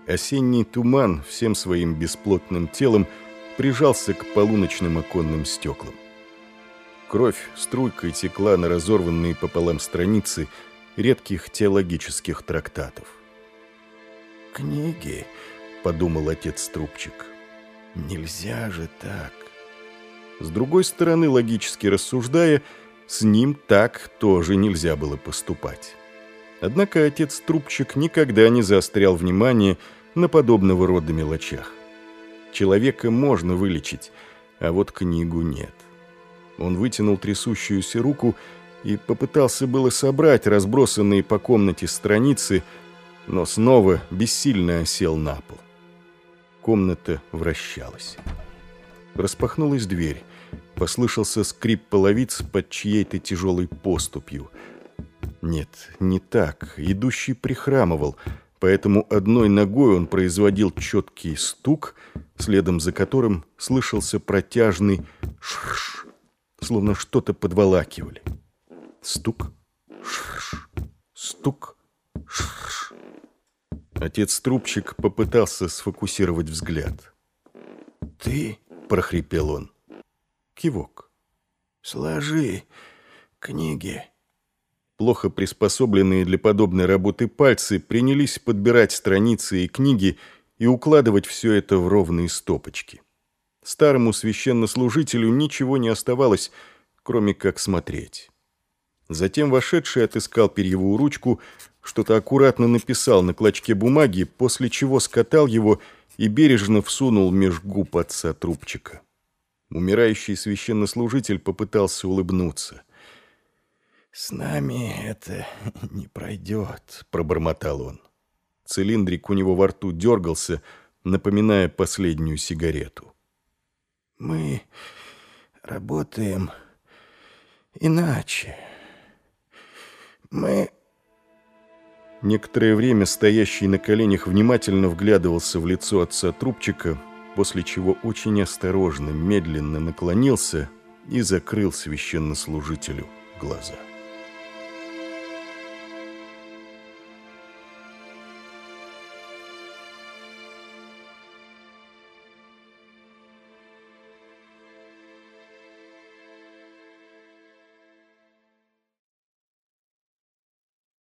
осенний туман всем своим бесплотным телом прижался к полуночным оконным стеклам. Кровь струйкой текла на разорванные пополам страницы редких теологических трактатов. «Книги», — подумал отец Трубчик, — «нельзя же так». С другой стороны, логически рассуждая, с ним так тоже нельзя было поступать. Однако отец Трубчик никогда не заострял внимание на подобного рода мелочах. Человека можно вылечить, а вот книгу нет. Он вытянул трясущуюся руку и попытался было собрать разбросанные по комнате страницы, но снова бессильно осел на пол. Комната вращалась. Распахнулась дверь. Послышался скрип половиц под чьей-то тяжелой поступью. Нет, не так. Идущий прихрамывал, поэтому одной ногой он производил четкий стук, следом за которым слышался протяжный шрш, словно что-то подволакивали. Стук, шрш, стук, шрш. Отец Трубчик попытался сфокусировать взгляд. «Ты?» — прохрипел он. Кивок. «Сложи книги». Плохо приспособленные для подобной работы пальцы принялись подбирать страницы и книги и укладывать все это в ровные стопочки. Старому священнослужителю ничего не оставалось, кроме как смотреть. Затем вошедший отыскал перьевую ручку, что-то аккуратно написал на клочке бумаги, после чего скатал его и бережно всунул меж губ отца Трубчика. Умирающий священнослужитель попытался улыбнуться. «С нами это не пройдет», — пробормотал он. Цилиндрик у него во рту дергался, напоминая последнюю сигарету. «Мы работаем иначе. Мы...» Некоторое время стоящий на коленях внимательно вглядывался в лицо отца Трубчика, после чего очень осторожно, медленно наклонился и закрыл священнослужителю глаза.